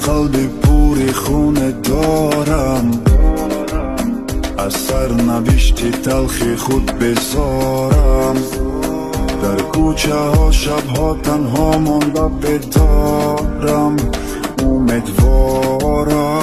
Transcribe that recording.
قلبی پوری خونه دارم، از سرنوشت تلخی خود بزارم. در کوچه ها شبها تنها مانده بدارم، امیدوارم